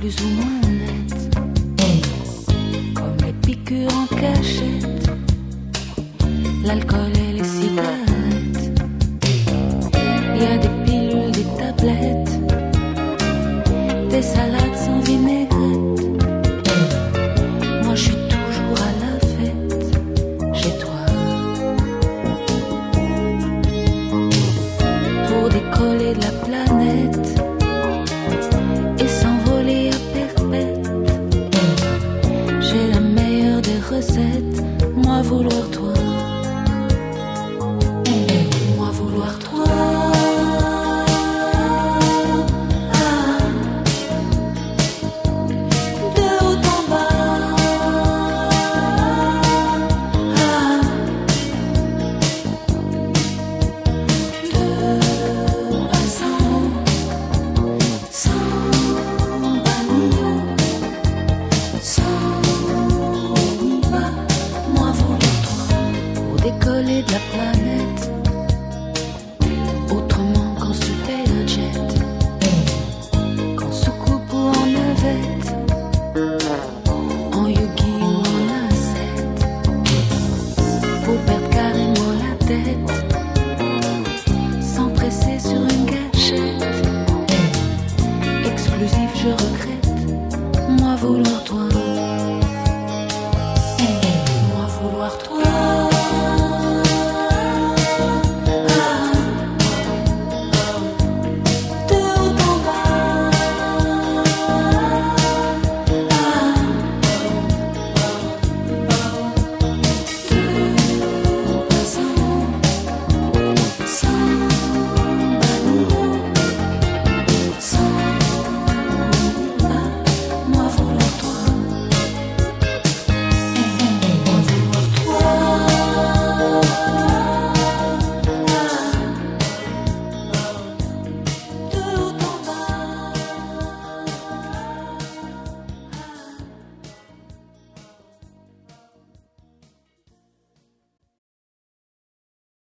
plus ou moins nettes, comme les piqûres en cachette, l'alcool et les cigarettes. Il y a des pilules, des tablettes, des salades sans vinaigrette. Moi je suis toujours à la fête chez toi, pour décoller de la planète et s'envoler à perpète. J'ai la meilleure des recettes, moi vouloir toi, moi vouloir toi. Décoller de la planète autrement qu'en super-jet, qu'en soucoupe ou en navette, en yogi ou en ascète, pour perdre carrément la tête.